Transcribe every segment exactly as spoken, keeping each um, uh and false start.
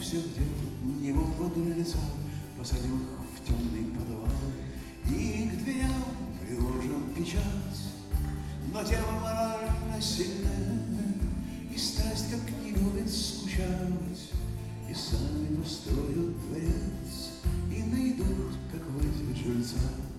все где его подлеца, посадил их в темный подвал и к дверям приложил печать. Но тема морально сильная, и страсть как не любит скучать, и сами построят дворец и найдут, как вызвать жильца.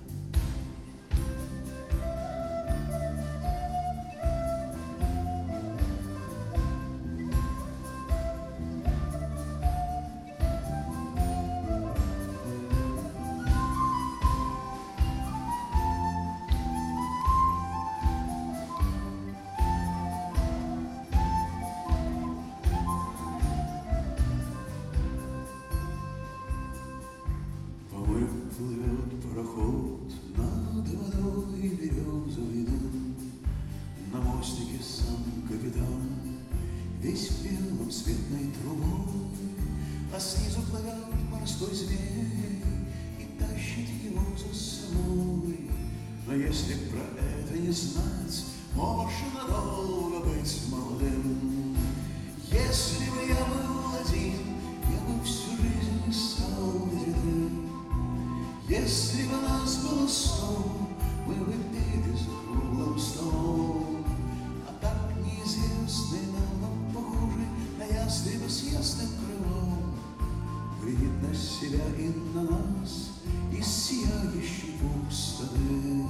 Плывет пароход над водой березовый дым. На мостике сам капитан, весь в белом светной трубой, а снизу плывет морской змей и тащит его за собой. Но если про это не знать, можно долго быть молодым. Если бы я был один, я бы всю жизнь искал где-то. Если бы нас было сто, мы бы пели за круглым столом. А так неизвестный нам, но похожий на ястреба с ясным крылом, глядит на себя и на нас из сияющей пустоты.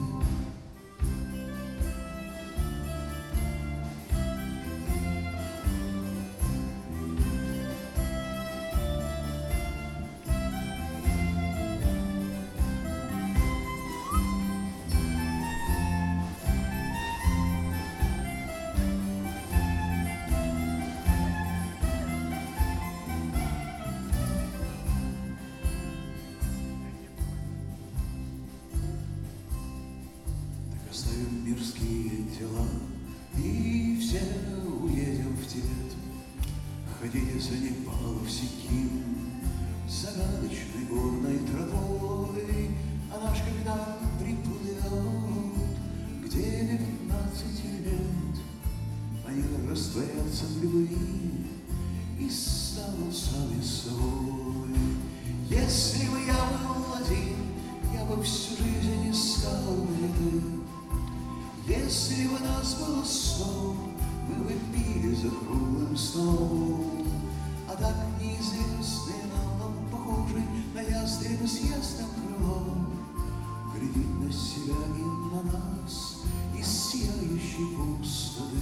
Оставим мирские дела и все уедем в Тибет. Ходите за Непал в Сиким загадочной горной тропой, а наш капитан приплывет, где девятнадцать лет. Они растворятся в любви и станут сами собой. Если бы я был один, я бы всю жизнь искал где-то. Если бы нас было сто, мы бы пили за круглым столом. А так неизвестный нам, но похожий на ястреба с ясным крылом, глядит на себя и на нас из сияющей пустоты.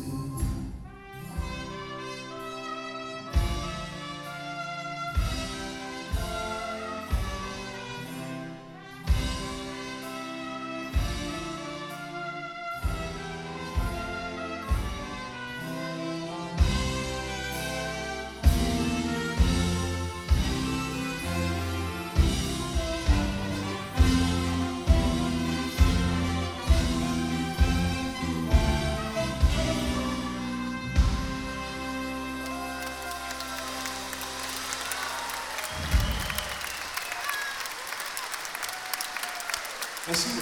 Спасибо.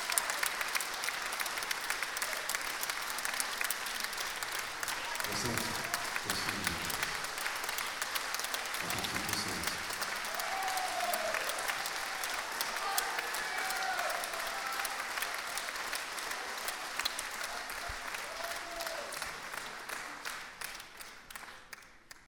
Красавцы.